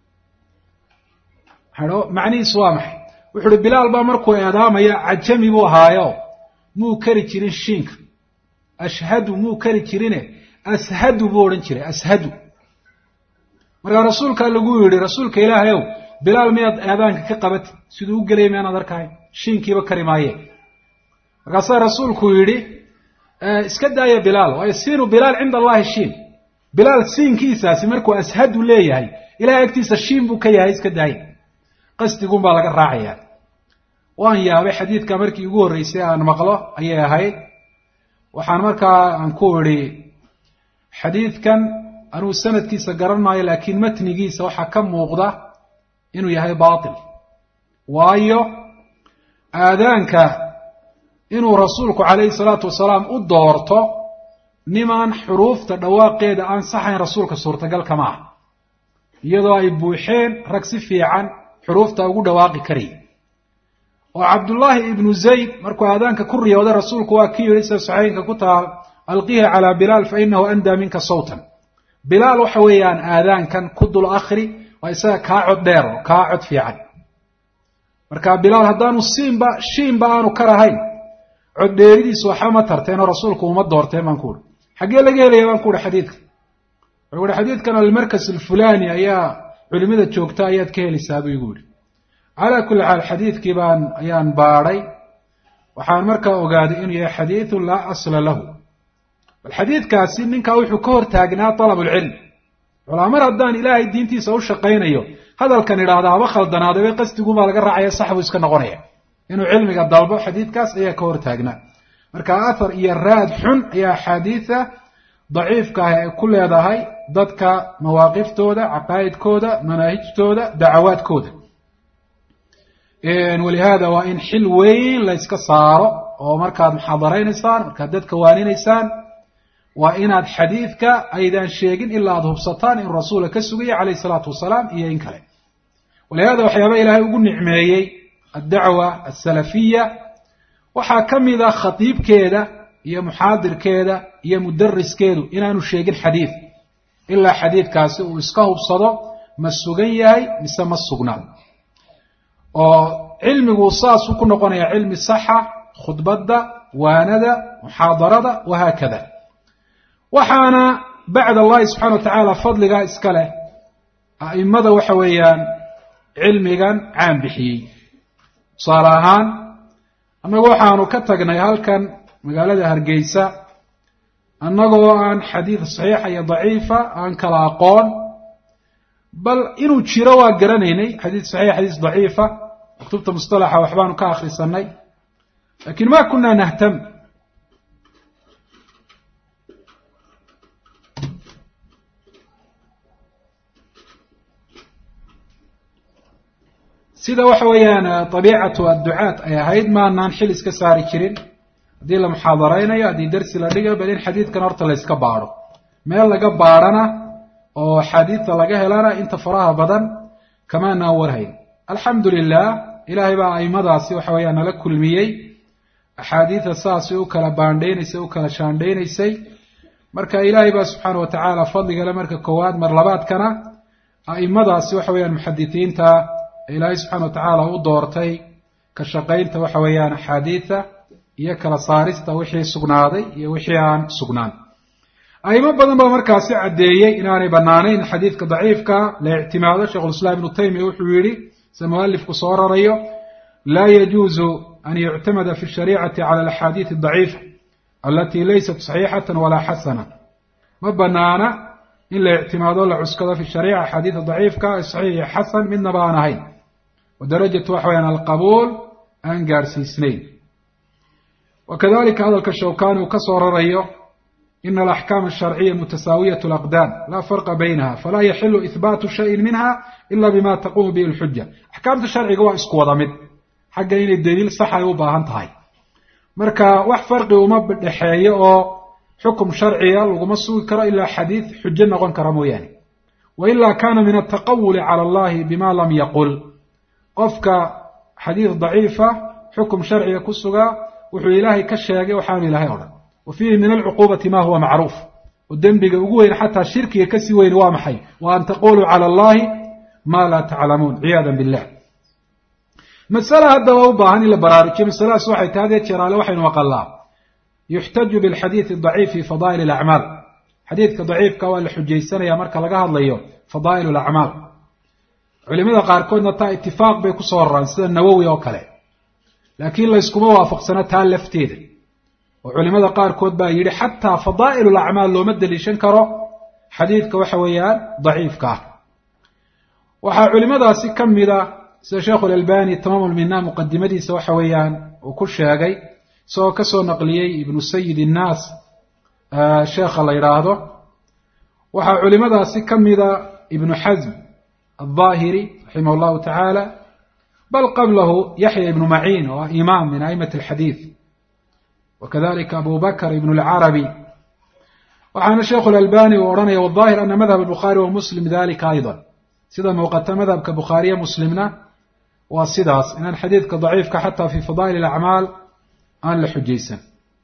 macnihiisu waa maxay wuxuu uhi bilaal baa markuu eedaamaya cajami buu ahaayo muu kari jirin shiinka ashhadu muu kari jirine ashadu buu odhan jiray ashadu markaa rasuulkaa lagu yidhi rasuulka ilaahay ow bilaal miyaad eedaanka ka qabati siduu u gelaya miyaanaad arkahay shiinkiiba kari maayeen markaasaa rasuulku yidhi iska daaya bilaal waayo siinu bilaal cinda allahi shiin bilaal siinkiisaasi markuu ashadu leeyahay ilahay agtiisa shiin buu ka yahay iska daaya qasdigun baa laga raacayaa waan yaabay xadiidka markii ugu horreysay aan maqlo ayay ahayd waxaan markaa aan ku idhi xadiidkan anuu sanadkiisa garan maayo laakiin matnigiisa waxaa ka muuqda inuu yahay baatil waayo aadaanka inuu rasuulku calayhi salaatu wasalaam u doorto nimaan xuruufta dhawaaqeeda aan saxayn rasuulka suurtagal kama ah iyadoo ay buuxeen rag si fiican xuruufta ugu dhawaaqi karaya oo cabdullaahi ibnu zayd markuu aadaanka ku riyooday rasuulku waa ki yidhi sida saxiixinka ku taal alqihi calaa bilaal fa inahu andaa minka sawtan bilaal waxa weeyaan aadaankan ku dul akhri waa isaga kaa cod dheer oo kaa cod fiican marka bilaal haddaanu siinba shiinba aanu karahayn cod dheeridiisu waxba ma tarteenoo rasuulku uma doorteen baan ku uhi xaggee laga helaya baan ku uhi xadiidka wuxuu uhi xadiidkan almarkas alfulani ayaa culimada joogta ayaad ka helaysaa buu igu yihi calaa kulli xaal xadiidkii baan ayaan baadhay waxaan markaa ogaaday inuu yahay xadiidun laa asla lahu bal xadiidkaasi ninkaa wuxuu ka hor taagnaa dalabulcilm culaa mar haddaan ilaahay diintiisa u shaqaynayo hadalkan idhaahda haba khaldanaadaba qasdiguubaa laga raacaya sax buu iska noqonaya inuu cilmiga dalbo xadiidkaas ayaa ka hor taagnaa marka athar iyo raad xun ayaa axaadiida daciifka ah ay ku leedahay dadka mawaaqiftooda caqaa'idkooda manaahijtooda dacawaadkooda walihaada waa in xil weyn la yska saaro oo markaad muxaadaraynaysaan markaad dadka waaninaysaan waa inaad xadiidka aydan sheegin ilaa aada hubsataan inuu rasuula ka sugaya calayh isalaatu wasalaam iyo in kale walihaada waxyaaba ilaahay ugu nicmeeyey addacwa asalafiya waxaa ka mid a khatiibkeeda iyo muxaadirkeeda iyo mudariskeedu inaanu sheegin xadiid ilaa xadiidkaasi uu iska hubsado ma sugan yahay mise ma sugnaan oo cilmigu saasuu ku noqonaya cilmi saxa khudbadda waanada muxaadarada wahaakada waxaana bacd allahi subxana wa tacaala fadligaa iska leh a'imada waxa weeyaan cilmigan caan bixiyey tusaale ahaan annagu waxaanu ka tagnay halkan magaalada hargeysa annagoo aan xadiid saxiixa iyo daciifa aan kala aqoon bal inuu jiro waa garanaynay xadiid saxiix xadiis daciifa kutubta mustalaxa waxbaanu ka akhrisanay lakin ma kuna nahtam sida waxa weeyaan dabiicatu adducaat ay ahayd maanaan xil iska saari jirin haddii la muxaadaraynayo haddii darsi la dhigayo bal in xadiidkan horta la yska baadho meel laga baadhana oo axaadiidta laga helana inta faraha badan kamaanaan warhayn alxamdu lilah ilaahay baa aimadaasi waxa weeyaan nala kulmiyey axaadiida saasay u kala baandhaynaysay u kala shaandhaynaysay marka ilaahay baa subxaana wa tacaala fadligale marka koowaad mar labaadkana aimadaasi waxa weeyaan muxadisiinta ilaahay subxana wa tacaala u doortay ka shaqaynta waxa weeyaan axaadiida iyo kala saarista wixii sugnaaday iyo wixii aan sugnaan aimo badan baa markaasi caddeeyey inaanay banaanayn xadiidka daciifka la ictimaado sheikhulislaam ibnu taymiya wuxuu yihi sida mualifku soo rarayo laa yajuuzu an yuctamada fi shariicati cala alaxaadiid adaciifa alati laysat saxiixatan walaa xasana ma banaana in la ictimaado la cuskado fi shariica axaadiida daciifka saxiix iyo xasan midnaba aan ahayn wa darajatu waxa weyaan alqabuul aan gaadhsiisnayn wakadalika hadalka shawkani uu ka soo rarayo ina alaxkaam alsharciya mutasaawiyat alaqdaam laa farqa baynaha falaa yaxilu ihbaatu shayin minha ila bima taquumu bihi alxuja axkaamta sharciga waa isku wada mid xagga inay daliil saxay u baahan tahay marka wax farqi uma dhexeeyo oo xukum sharciga laguma sugi karo ilaa xadiid xujo noqon kara mooyaane wailaa kana min altaqawuli cala allahi bima lam yaqul qofka xadiid daciifa xukum sharciga ku sugaa wuxuu ilaahay ka sheegay waxaanu ilaahay odhan wa fiihi min alcuquubati ma huwa macruuf oo dembiga ugu weyn xataa shirkiga kasii weyn waa maxay wa an taquluu cala allahi ma laa taclamuun ciyaada billah masale haddaba u baahan in la baraarujiyo masaladaas waxay tahay hadee jeeraale waxaynu maqalaa yuxtaju bilxadiidi daciif fi fadaa'il alacmaal xadiidka daciifka waa la xujaysanaya marka laga hadlayo fadaa'il alacmaal culimada qaarkoodna taa itifaaq bay ku soo raraan sida nawowi oo kale laakiin layskuma waafaqsano taa lafteeda oo culimada qaarkood baa yidhi xataa fadaa'il alacmaal looma daliishan karo xadiidka waxa weeyaan daciifka ah waxaa culimadaasi ka mida sida sheekhu alalbani tamaam ulmina muqadimadiisa waxa weeyaan uu ku sheegay isagoo ka soo naqliyey ibnu sayid innaas sheekha la yidhaahdo waxaa culimadaasi ka mida ibnu xasm alظaahiri raximah llahu tacaala bal qablahu yaxya ibnu maciin oo ah imaam min aimati alxadiid wakadalika abu bakr ibn اlcarabi waxaana sheikhu alalbani uu odhanaya wاظaahir ana madhab الbukhaari wa muslim dalika ayضا sida muuqata madhabka bukhaariye muslimna وصداس إن الحديث كضعيف كحتى في فضائل الأعمال أن لحجيسا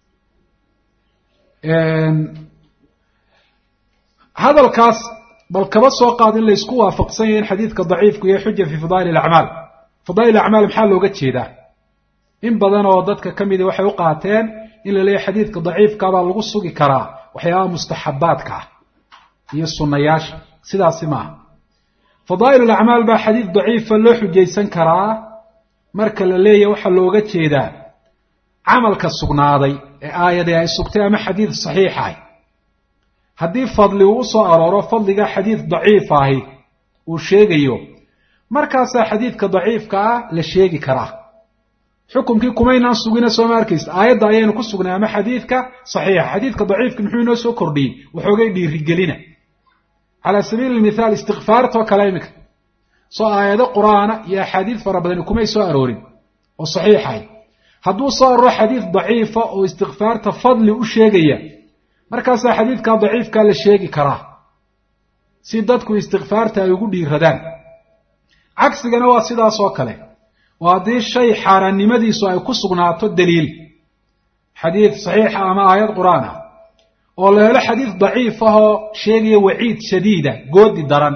هذا الكاس بل كبس وقاد اللي يسكوها فقصين حديث كضعيف كي حجة في فضائل الأعمال فضائل الأعمال محل وقت ذا إن بدنا وضدك كم ذي وحي وقعتين إلا لي حديث كضعيف كبا لغسوك كرا وحياة مستحباتك هي الصنياش سيدا سماه فضائل الأعمال با حديث ضعيف فلو حجيسان كرا مركا للي وحا لوغا جيدا عمل كالسقناضي آية دي أي سقتها ما حديث صحيح هدي فضل وصو أرارو فضل حديث ضعيف هاي وشيغيو مركا سا حديث كضعيف كا لشيغي كرا حكم كي كمينا سقنا سو ماركيس آية دايين كسقنا ما حديث كا صحيح حديث كضعيف كمحينو سو كردي وحوغي دي رجلنا على سبيل المثال استغفارته كلامك سو آيات قرآن يا حديث فربنا كما يسوى أروري وصحيحي هدو صار حديث ضعيفة أو استغفارته فضل وشيقية مركز حديث كان ضعيف كان للشيقي كراه سيدتكم استغفارته يقول لي ردان عكس جنوا سيدا سوكله وهذا الشيء حارن نمدي سوى يكسقنا الدليل حديث صحيح أما آيات قرآن والله لا حديث ضعيف فهو شيء وعيد شديدة جود درن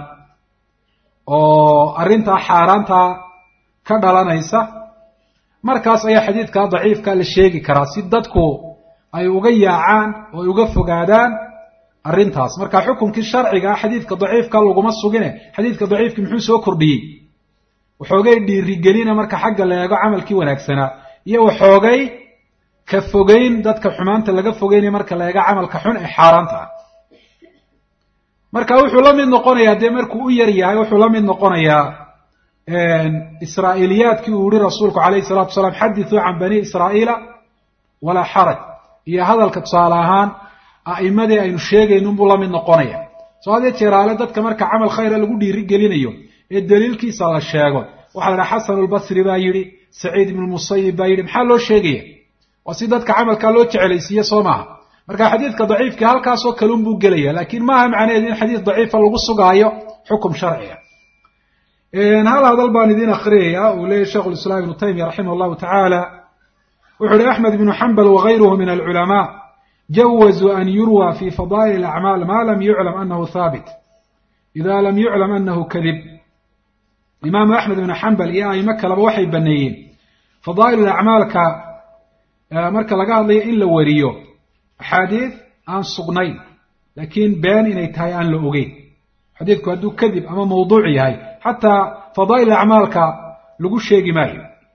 أو أرنتا حارنتا كدلنا يسا مركز أي حديث كان ضعيف كان الشيء كراسي دتكو أي وجيا عن ويوقف قادان أرنتاس مركز حكم كالشرعي كان حديث كضعيف كان لو جمص وجنه حديث كضعيف كمحوس وكردي وحوجي دي رجالين مركز حق اللي يجا عمل كي ونكسنا يو حوجي كفوجين دتك حمانت اللي كفوجين مركز اللي يجا عمل كحون حارنتا marka wuxuu la mid noqonayaa de markuu u yar yahay wuxuu la mid noqonayaa een israa'iliyaadkii uu yiri rasuulku kaleey salaatu wasalaam hadithu an bani israa'ila wala haraj iyo hadalka tusaale ahaan aa'imadii aynu sheegayno buu la mid noqonayaa soo hadee jeeraale dadka marka amal khayr lagu dhiiri gelinayo ee daliilkiisa la sheego waxa la Hasan al-Basri baa yiri Sa'id ibn al-Musayyib baa yiri maxaa loo sheegay waa si dadka amalka loo jecelaysiyo Soomaa marka xadiidka daciifka halkaas oo kalun buu galaya laakiin ma aha macnaheedu in xadiis daciif lagu sugaayo xukum sharci ah een hal hadal baan idin akhriyaa oo leeyahay Sheikh al-Islam Ibn Taymiyyah rahimahullah ta'ala wuxuu Ahmad ibn Hanbal wa ghayruhu min al-ulama jawazu an yurwa fi fadail al-a'mal ma lam yu'lam annahu thabit idha lam yu'lam annahu kadhib Imam Ahmad ibn Hanbal iyo ay makalaba waxay baneeyeen fadail al-a'mal ka marka laga hadlayo in la wariyo حديث عن صغنين لكن بان إن يتهي عن لأوغين حديث كهدو كذب أما موضوعي هاي حتى فضائل الأعمال كلقو الشيء ماي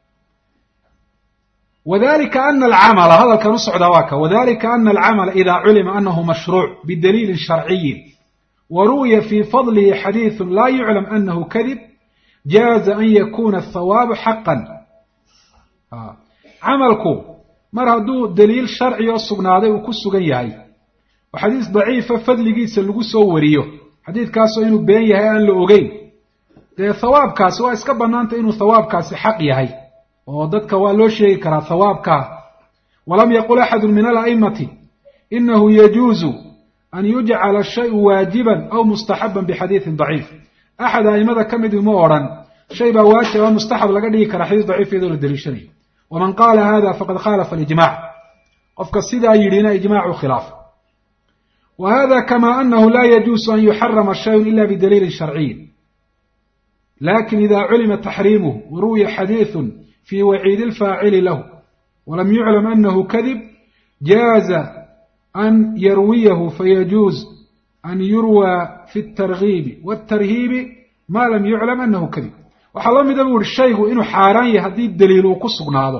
وذلك أن العمل هذا كان نصع دواك وذلك أن العمل إذا علم أنه مشروع بدليل شرعي وروي في فضله حديث لا يعلم أنه كذب جاز أن يكون الثواب حقا آه. عملكم mar hadduu daliil sharci oo sugnaaday uu ku sugan yahay oo xadiis daciif fadligiisa lagu soo wariyo xadiidkaas oo inuu been yahay aan la ogeyn de thawaabkaas waa iska banaanta inuu thawaabkaasi xaq yahay oo dadka waa loo sheegi karaa thawaabka walam yaqul ahad min al-a'immati innahu yajuzu an yuj'ala ash-shay'u waajiban aw mustahabban bi hadithin da'if ahad a'immada kamid ma oran shay ba waajib ama mustahab laga dhigi kara xadiis daciif iyadoo la daliishanayo ومن قال هذا فقد خالف الإجماع قفك السيدة يرينا إجماع خلاف وهذا كما أنه لا يجوز أن يحرم الشيء إلا بدليل شرعي لكن إذا علم تحريمه وروي حديث في وعيد الفاعل له ولم يعلم أنه كذب جاز أن يرويه فيجوز أن يروى في الترغيب والترهيب ما لم يعلم أنه كذب وحلا مدبور الشيء إنه حاران يهدي الدليل وقصقنا هذا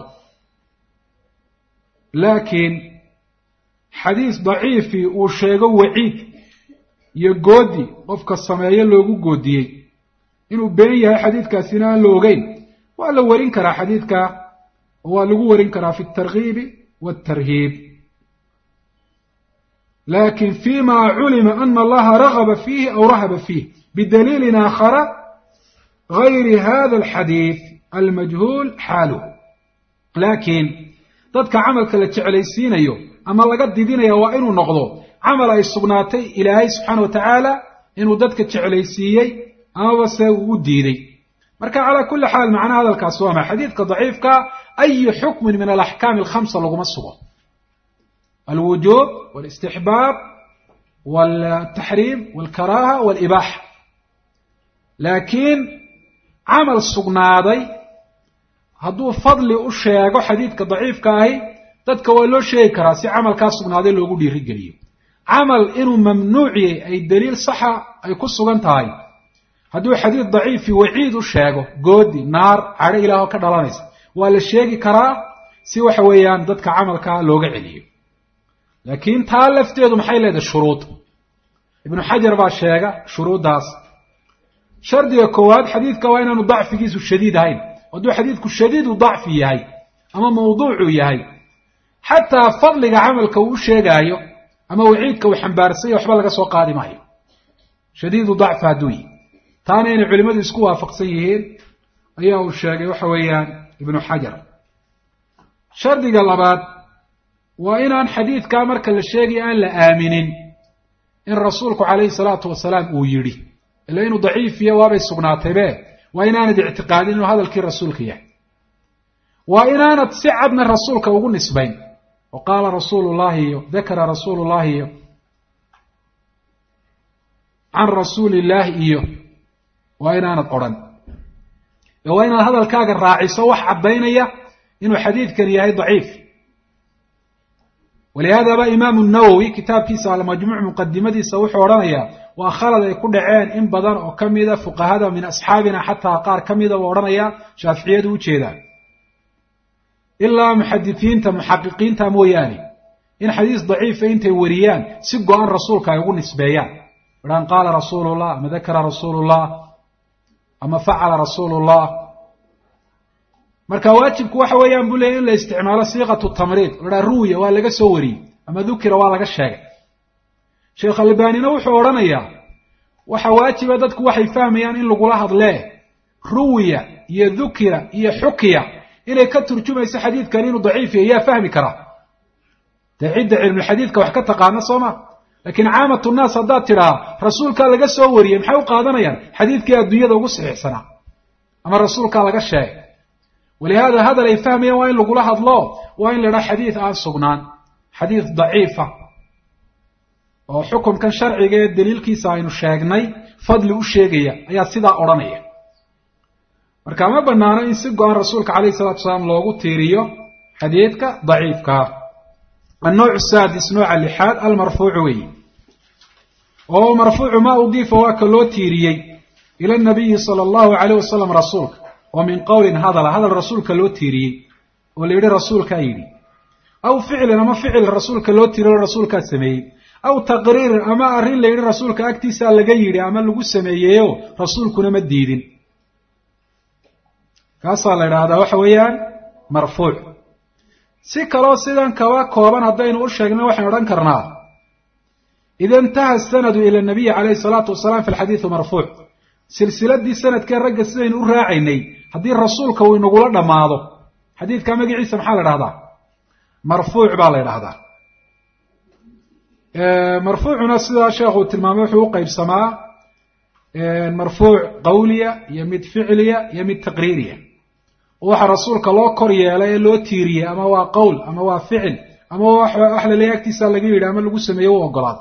لكن حديث ضعيف وشيء وعيد يقودي وفق السماية اللي قودي إنه بيني حديث كاسنان لوغين ولا ورين كرا حديث كا ولو ورين كرا في الترغيب والترهيب لكن فيما علم أن الله رغب فيه أو رهب فيه بدليل آخر غير هذا الحديث المجهول حاله لكن ضدك عملك لتعليسين أيوه أما لقد ديدين يوائنوا نقضوا عمل أي إلهي سبحانه وتعالى إنه ضدك تعليسيي أما بس وديدي marka calaa kulli xaal macnaha hadalkaas waa ma xadiidka daciifka ayu xukmin min alaxkaami alkhamsa laguma sugo alwujuub walistixbaab waltaxriim walkaraaha walibaaxa laakiin camal sugnaaday hadduu fadli u sheego xadiidka daciifka ahi dadka waa loo sheegi karaa si camalkaa sugnaaday loogu dhiirigeliyo camal inuu mamnuuciyey ay daliil saxa ay ku sugan tahay hadduu xadiid daciifi waciid u sheego goodi naar cadho ilaahoo ka dhalanaysa waa la sheegi karaa si waxa weeyaan dadka camalkaa looga celiyo laakiin taa lafteedu maxay leedahay shuruud ibnu xajar baa sheega shuruuddaas shardiga koowaad xadiidka waa inaanu dacfigiisu shadiid ahayn hadduu xadiidku shadiidu dacfi yahay ama mawduucu yahay xataa fadliga camalka uu u sheegaayo ama waciidka uu xambaarsanya waxba laga soo qaadi maayo shadiidu dacfi hadduu yihi taana inay culimmadu isku waafaqsan yihiin ayaa uu sheegay waxa weeyaan ibnu xajar shardiga labaad waa inaan xadiidkaa marka la sheegaya aan la aaminin in rasuulku calayhi salaatu wasalaam uu yidhi ila inuu daciifiya waabay sugnaataybe waa inaanad ictiqaadin inuu hadalkii rasuulka yahay waa inaanad si cadna rasuulka ugu nisbayn oo qaala rasuulu llahi iyo dakara rasuulu llahi iyo can rasuuli illaahi iyo waa inaanad odhan ee waa inaad hadalkaaga raaciso wax caddaynaya inuu xadiidkan yahay daciif walihaadaba imaamu nawowi kitaabkiisa almajmuuc muqadimadiisa wuxuu odhanayaa waa khalad ay ku dhaceen in badan oo ka mida fuqahada min asxaabina xataa qaar ka mida buu odhanaya shaaficiyadu ujeedaan ilaa muxadisiinta muxaqiqiinta mooyaane in xadiis daciifa intay wariyaan si go-an rasuulka ay ugu nisbeeyaan idhaan qaala rasuulullah ama dakara rasuulullah ama facala rasuulullah marka waajibku waxa weeyaan buu leeyay in la isticmaalo siiqatu tamriid idhaa ruwiya waa laga soo wariyey ama dukira waa laga sheegay sheekh albanina wuxuu odhanayaa waxa waajiba dadku waxay fahmayaan in lagula hadlee ruwiya iyo dukira iyo xukiya inay ka turjumayso xadiidkan inuu daciif yahay yaa fahmi karaa dee cidda cilmulxadiidka wax ka taqaana soo ma laakiin caamatu nnaas haddaad tidhaa rasuulkaa laga soo wariyey maxay u qaadanayaan xadiidkii adduunyada ugu saxiixsanaa ama rasuulkaa laga sheegay walihaada hadal ay fahmayaan waa in lagula hadlo waa in la idhaha xadiid aan sugnaan xadiid daciifa oo xukunkan sharciga ee daliilkiisa aynu sheegnay fadli u sheegaya ayaa sidaa odhanaya marka ma banaano in si go-an rasuulka calayhi salatu wasalaam loogu tiiriyo xadiidka daciifkaa annowc saadis nooca lixaad almarfuucu weeye oo marfuucu ma udiifa waa ka loo tiiriyey ila nabiyi sala allahu calayh wasalam rasuulka oo min qowlin hadala hadal rasuulka loo tiiriyey oo la yidhi rasuulkaa yidhi aw ficlin ama ficil rasuulka loo tiiriyo rasuulkaa sameeyey aw taqriirin ama arrin la yidhi rasuulka agtiisaa laga yidhi ama lagu sameeyeyo rasuulkuna ma diidin kaasaa la idhaahdaa waxa weeyaan marfuuc si kaloo sidan kaba kooban haddaynu u sheegna waxaynu odhan karnaa ida intaha sanadu ila nabiyi calayhi salaatu wasalaam fi lxadiidi marfuuc silsiladii sanadkee ragga sidaynu u raacaynay haddii rasuulka uu inagula dhammaado xadiidka magaciisa maxaa la idhahdaa marfuuc baa la idhahdaa marfuucuna sidaa sheekhu tilmaamay wuxuu u qaybsamaa marfuuc qawliya iyo mid ficliya iyo mid taqriiriya waxa rasuulka loo kor yeelay ee loo tiiriyey ama waa qowl ama waa ficil ama wax laleeya agtiisa laga yidhi ama lagu sameeye u ogolaado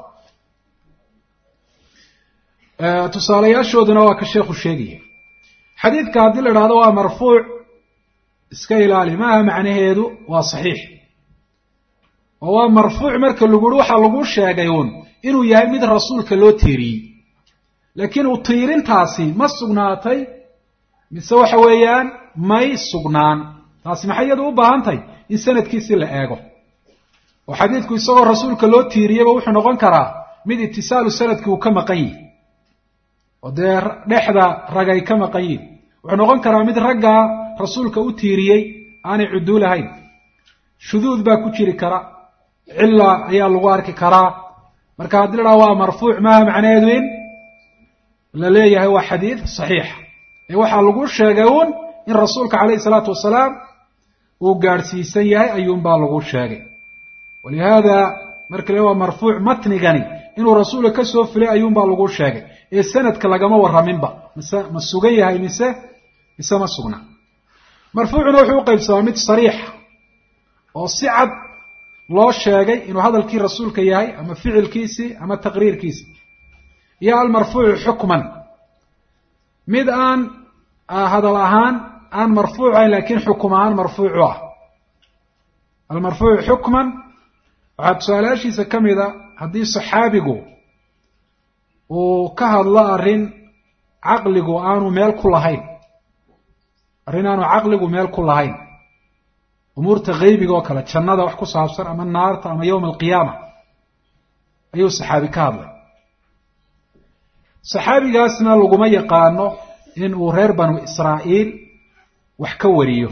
tusaalayaashooduna waa ka sheekhu sheegaya xadiidka haddii la idhahdo waa marfuuc iska ilaali maaha macnaheedu waa saxiix oo waa marfuuc marka lagu uri waxaa lagu sheegay uun inuu yahay mid rasuulka loo tiiriyey laakiin u tiirintaasi ma sugnaatay mise waxa weeyaan may sugnaan taasi maxay iyadu u baahan tahay in sanadkiisi la eego oo xadiidku isagoo rasuulka loo tiiriyeyba wuxuu noqon karaa mid itisaalu sanadkii uu ka maqan yihi oo dee dhexda ragay ka maqan yihin wuxuu noqon karaa mid raggaa rasuulka u tiiriyey aanay cuduul ahayn shuduud baa ku jiri kara cilla ayaa lagu arki karaa marka haddii la dhaha waa marfuuc maaha macnaheedu in la leeyahay waa xadiid saxiixa ee waxaa lagu sheegay uun in rasuulka calayhi salaatu wasalaam uu gaadhsiisan yahay ayuunbaa lagu sheegay walihaada marka le waa marfuuc matnigani inuu rasuulka ka soo filay ayuunbaa lagu sheegay ee sanadka lagama warraminba mise ma sugan yahay mise mise ma sugna marfuucuna wuxuu u qaybsamaa mid sariixa oo si cad loo sheegay inuu hadalkii rasuulka yahay ama ficilkiisii ama taqriirkiisii iyo almarfuucu xukman mid aan hadal ahaan aan marfuuc ahayn lakin xukum ahaan marfuucu ah almarfuucu xukman waxaa tusaalayaashiisa ka mida haddii saxaabigu uu ka hadlo arrin caqligu aanu meel ku lahayn arrin aanu caqligu meel ku lahayn umuurta haybiga oo kale jannada wax ku saabsan ama naarta ama yowma alqiyaama ayuu saxaabi ka hadlay saxaabigaasna laguma yaqaano in uu reer banu israa'iil wax ka wariyo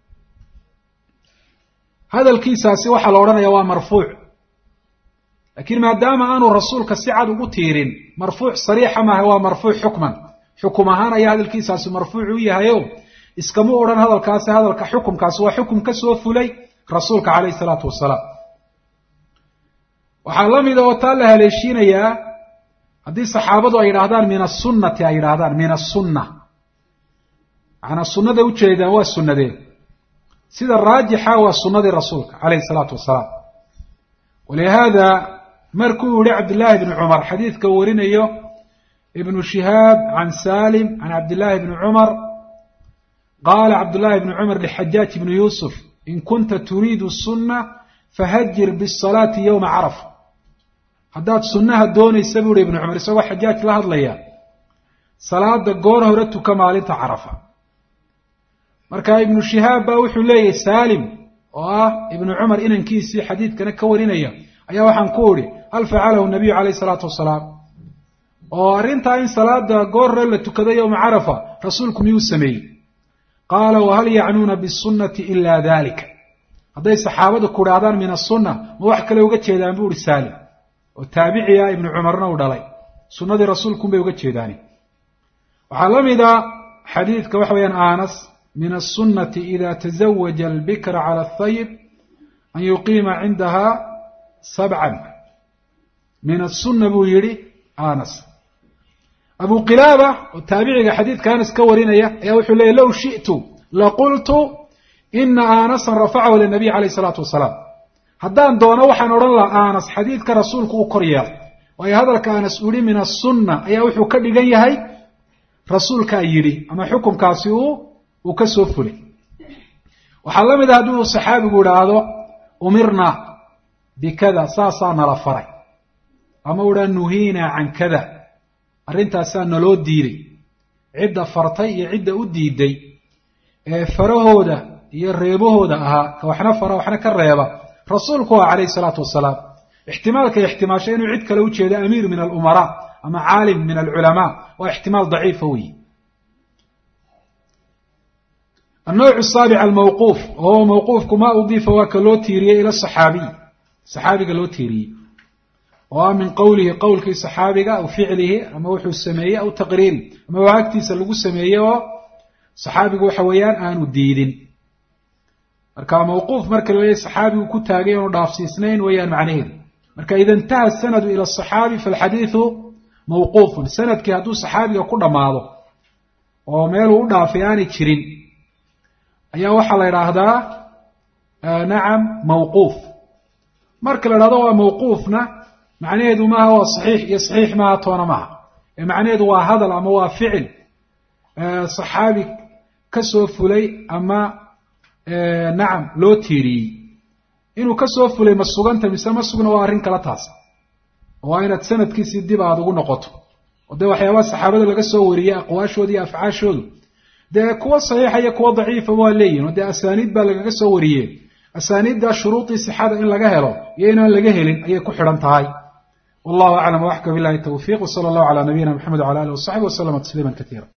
hadalkiisaasi waxaa la odhanaya waa marfuuc laakiin maadaama aanu rasuulka si cad ugu tiirin marfuuc sariixa maaha waa marfuuc xukman xukum ahaan ayaa hadalkiisaasi marfuuc u yahayo iskama odhan hadalkaasi hadalka xukumkaasi waa xukum ka soo fulay rasuulka calayhi salaatu wasalaam waxaa la mida oo taa la haleeshiinayaa haddii saxaabadu ay yidhaahdaan min asunnati ay yidhaahdaan min asunna macanaa sunnada ujeedaan waa sunnadee sida raajixa waa sunnadii rasuulka calayhi salaatu wasalaam walihaada markuu yihi cabdillaahi bni cumar xadiidka uu warinayo ibnu shihaab can salim can cabdillaahi bni cumar qaala cabdullaahi bni cumar lixajaaj bni yuusuf in kunta turiidu sunna fahajir bisalaati yowma carafa haddaad sunnaha doonaysa buu ihi ibnu cumar isagoo xajaaj la hadlaya salaada goor hore tuka maalinta carafa marka ibnu shihaab baa wuxuu leeyahay salim oo ah ibnu cumar inankiisii xadiidkana ka warinaya ayaa waxaan ku idhi hal facalahu nabiyu calayhi salaatu wasalaam oo arrintaa in salaada goor hore la tukado yowma carafa rasuulku miyuu sameeyey qaala wahal yacnuuna bisunnati ila dalika hadday saxaabadu ku idhaahdaan min asunna ma wax kale uga jeedaan buu ihi salim oo taabiciya ibnu cumarna uu dhalay sunnadii rasuulkun bay uga jeedaani waxaa la mida xadiidka waxa weeyaan anas min aلsunnati ida taزawaja albikra cala aلthayib an yuqiima cindaha sabcan min aلsunna buu yihi anas abu qilaaba oo taabiciga xadiidka anas ka warinaya ayaa wuxuu leeyay low shiئtu laqultu ina anasan rafacahu linabiy calayh الsalaatu wasalaam haddaan doono waxaan odhan lahaa anas xadiidka rasuulku uu kor yeelay waayo hadalka anas u yihi min aلsunna ayaa wuxuu ka dhigan yahay rasuulkaa yidhi ama xukumkaasi uu uu ka soo fulay waxaa la mid a haddii uu saxaabigu idhaahdo umirna bikada saasaa nala faray ama u idhaa nuhiina can kada arrintaasaa naloo diiday cidda fartay iyo cidda u diiday ee farahooda iyo reebahooda ahaa ka waxna fara waxna ka reeba rasuulku ah calayhi salaatu wasalaam ixtimaalka ixtimaasha inuu cid kale ujeedo amiir min alumaraa ama caalim min alculamaa waa ixtimaal daciifa weyi النوع السابع الموقوف وهو موقوف كما أضيف وكلو تيريه إلى الصحابي صحابي لو تيريه ومن قوله قولك صحابي أو فعله أما وحو السمية أو تقرير أما وعكتي سلقو السمية صحابي وحويان آن الديدين مركا موقوف مركا لي صحابي وكتاقين ودافسي سنين ويان معنين مركا إذا انتهى السند إلى الصحابي فالحديث موقوف سند كهدو صحابي وكل ماضو وميلو ودافياني تشرين ayaa waxaa la idhaahdaa nacam mawquuf marka la idhahdo waa mawquufna macnaheedu maaha waa saxiix iyo saxiix maaha toona maaha ee macnaheedu waa hadal ama waa ficil saxaabi ka soo fulay ama nacam loo tiiriyey inuu ka soo fulay ma suganta mise ma sugna waa arrin kala taas waa inaad sanadkiisii dib aada ugu noqoto oo dee waxyaabaha saxaabada laga soo wariyey aqwaashooda iyo afcaashoodu dee kuwa saxiixa iyo kuwa daciifa waa leeyihin oo dee asaaniid baa lagaga soo wariyey asaaniiddaa shuruudii sixada in laga helo iyo inaan laga helin ayay ku xidhan tahay wallahu aclam waxka bilahi tawfiiq wsala allahu calaa nabiyina maxamed wala alihi wasaxbi waslama tasliima katiira